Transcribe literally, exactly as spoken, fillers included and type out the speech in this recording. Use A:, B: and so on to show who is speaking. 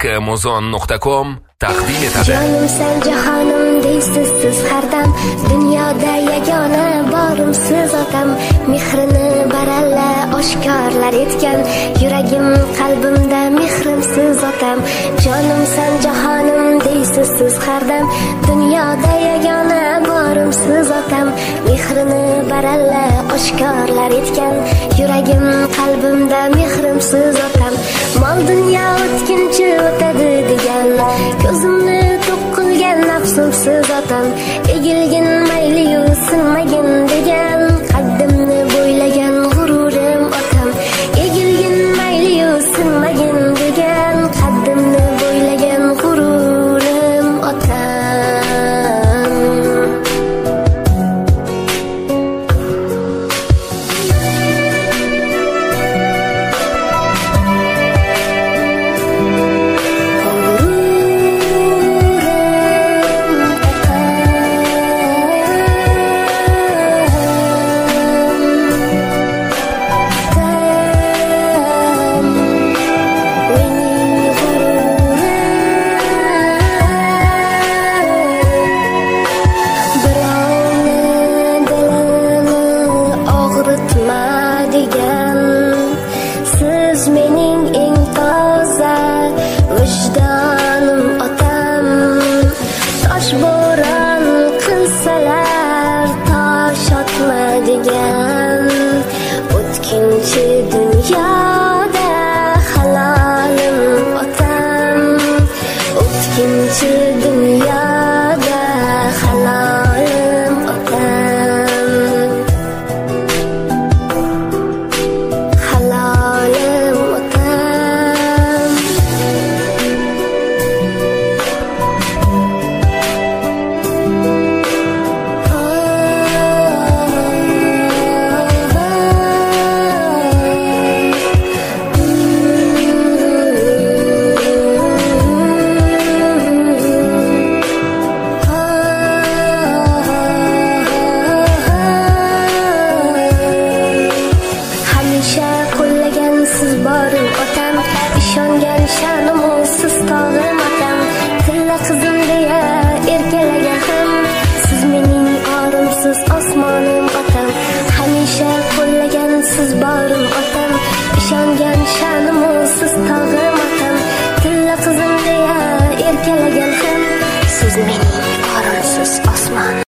A: muzon nuqta com taqdim etadi.
B: Jonim sen jahonim deysiz siz har dam, dunyoda yagona borim siz otam. Mehrini baralla oshkorlar etgan, yuragim qalbimda mehrim siz otam. Jonim sen jahonim deysiz siz har dam, dunyoda yagona borim siz otam. Mehrini baralla oshkorlar etgan, yuragim qalbimda mehrim siz otam. Mol dunyo o'tkinchi o'tadi degan, ko'zimni to'q qilgan nafsim siz otam. Egilgin mayli-yu sinmagin degan, qaddimni bo'ylagan g'ururim otam. Egilgin mayli-yu sinmagin degan, qaddimni bo'ylagan g'ururim otam. O'tkinchi dunyoda halolim otam, o'tkinchi dunyoda halolim otam, halolim otam. Siz borim otam, ishongan sha'nimu siz tog'im otam. Tilla qizim deya erkalagan ham, siz mening orimsiz osmonim otam. Hamisha qo'llagan siz borim otam, ishongan sha'nimu siz tog'im otam. Tilla qizim deya erkalagan ham, siz mening orimsiz osmonim.